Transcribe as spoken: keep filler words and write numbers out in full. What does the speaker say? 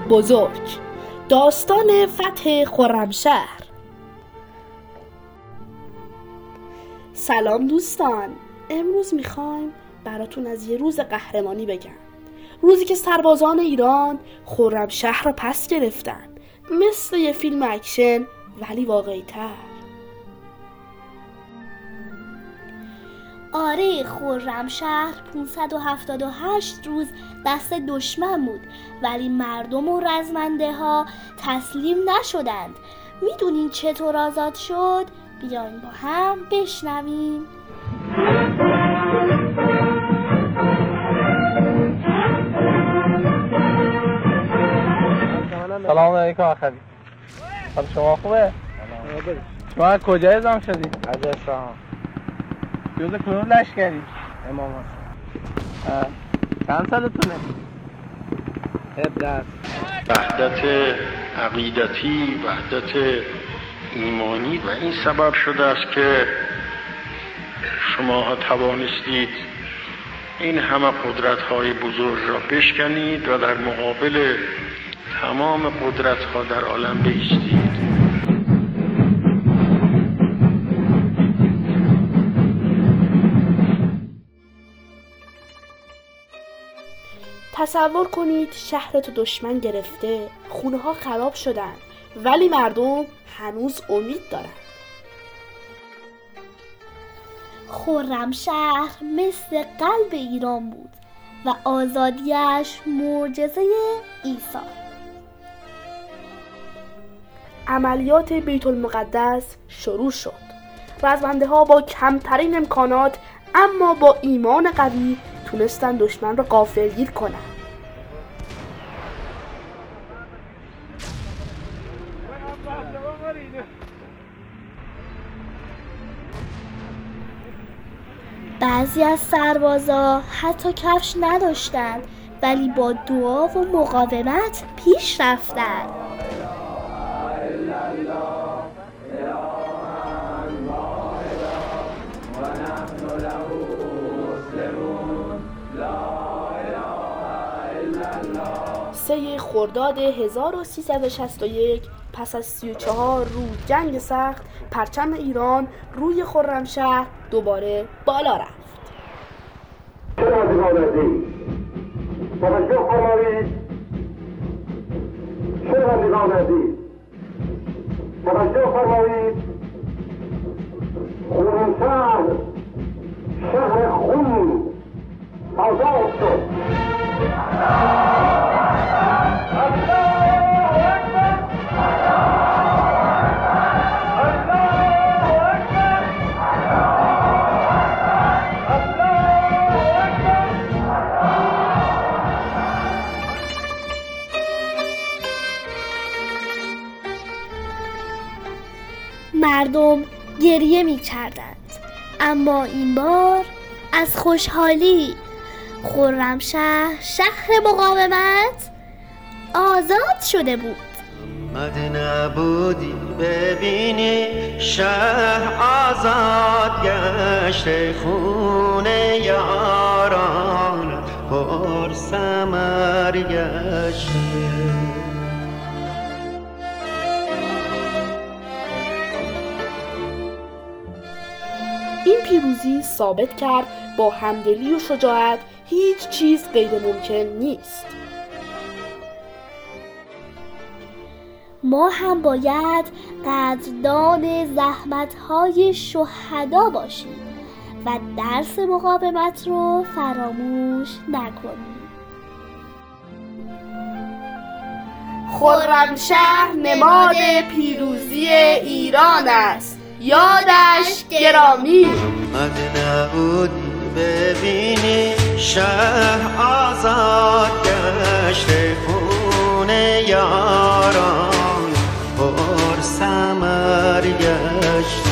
بزرگ. داستان فتح خرمشهر. سلام دوستان، امروز میخوایم براتون از یه روز قهرمانی بگم. روزی که سربازان ایران خرمشهر را پس گرفتن، مثل یه فیلم اکشن ولی واقعی تر. آره، خرمشهر پانصد و هفتاد و هشت روز دست دشمن بود، ولی مردم و رزمنده ها تسلیم نشدند. میدونین چطور آزاد شد؟ بیاین با هم بشنویم. سلام علیکم آخری. حال شما خوبه؟ شما کجا اعزام شدی؟ از اصفهان. جز کدوم لشکری؟ امام حسین. چند سالتونه؟ هفده. وحدت عقیدتی، وحدت ایمانی و این سبب شده است که شما توانستید این همه قدرت‌های بزرگ را بشکنید و در مقابل تمام قدرت‌ها در عالم بایستید. تصور کنید شهرتو دشمن گرفته، خونه ها خراب شدن، ولی مردم هنوز امید دارن. خرمشهر مثل قلب ایران بود و آزادیش معجزه عیسی. عملیات بیت المقدس شروع شد. رزمنده ها با کمترین امکانات اما با ایمان قوی تونستن دشمن را غافلگیر کنن. بعضی از سربازا حتی کفش نداشتند، ولی با دعا و مقاومت پیش رفتند. سه خرداد هزار و سیصد و شصت و یک پس از سی و چهار روز جنگ سخت، پرچم ایران روی خرمشهر دوباره بالا رفت. توجه فرمایید. شنوندگان عزیز، توجه فرمایید. خرمشهر، شهر خون، آزاد شد. مردم گریه می کردند، اما این بار از خوشحالی. خرمشهر، شهر مقاومت، آزاد شده بود. مد نبودی ببینی شهر آزاد گشته، خون یاران پر ثمر گشته. این پیروزی ثابت کرد با همدلی و شجاعت هیچ چیز غیر ممکن نیست. ما هم باید قدردان زحمت‌های شهدا باشیم و درس مقاومت رو فراموش نکنیم. خرمشهر نماد پیروزی ایران است، یادش گرامی. مد نبودی ببینی شهر آزاد گشته، خون یاران پر ثمر گشته.